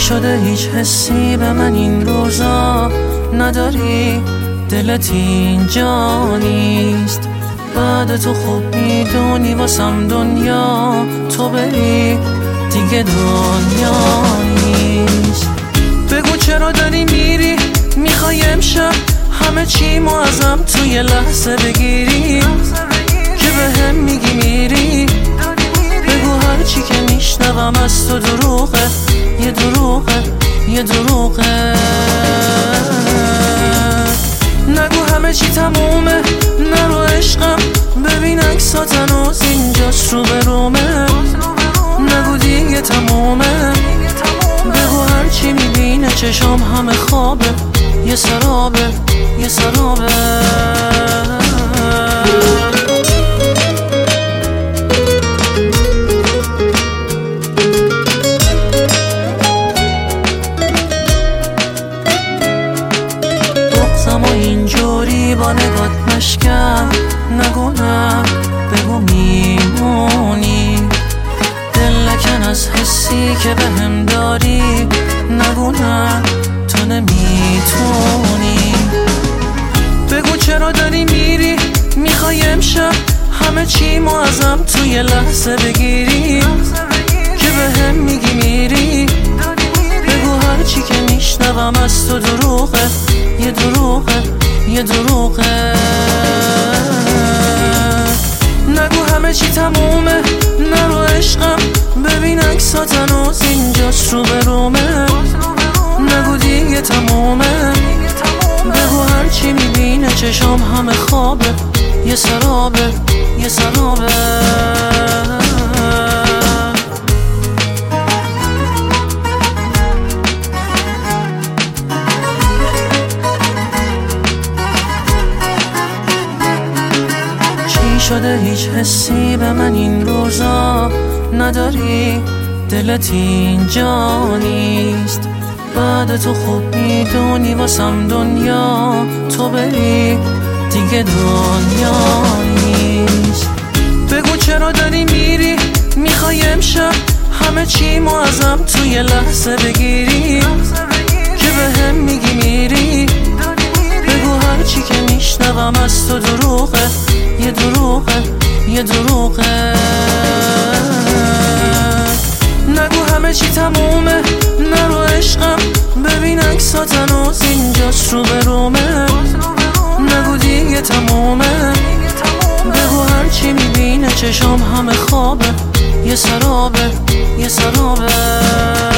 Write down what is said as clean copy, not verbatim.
شده هیچ حسی به من این روزا نداری؟ دلت اینجا نیست، بعد تو خوب میدونی واسم دنیا تو بری دیگه دنیا نیست. بگو چرا داری میری؟ میخوای امشب همه چیمو ازم توی لحظه بگیری که به هم میگی میری؟ بگو هرچی که میشنوم از تو دروغه، یه دروغه، یه دروغه. نگو همه چی تمومه، نرو عشقم، ببین عکسات هنوز اینجاست رو به رومه. نگو دیگه تمومه، بگو هرچی میبینه چشام همه خوابه، یه سرابه، یه سرابه. بغضم و اینجوری با نگات مشکم، نگو نه، بگو میمونی. دل نکن از حسی که به هم داری، نگو نه تو نمیتونی. بگو چرا داری میری؟ میخوای امشب همه چیمو ازم توی لحظه بگیری که به هم میگی میری؟ بگو هرچی که میشنوم از تو دروغه، یه دروغه، یه دروغه. نگو همه چی تمومه، نرو عشقم، ببین عکسات هنوز اینجاست رو به رومه. نگو دیگه تمومه، بگو هرچی میبینه چشام همه خوابه، یه سرابه، یه سرابه. شده هیچ حسی به من این روزا نداری؟ دلت اینجا نیست، بعد تو خوب میدونی واسم دنیا تو بری دیگه دنیا نیست. بگو چرا داری میری؟ میخوای امشب همه چیمو ازم توی لحظه بگیری که به هم میگی میری؟ بگو هرچی که میشنوم از تو دروغه، یه دروغه، یه دروغه. نگو همه چی تمومه، نرو عشقم، ببین عکسات هنوز اینجاست رو به رومه. نگو دیگه تمومه، بگو هرچی میبینه چشام همه خوابه، یه سرابه، یه سرابه.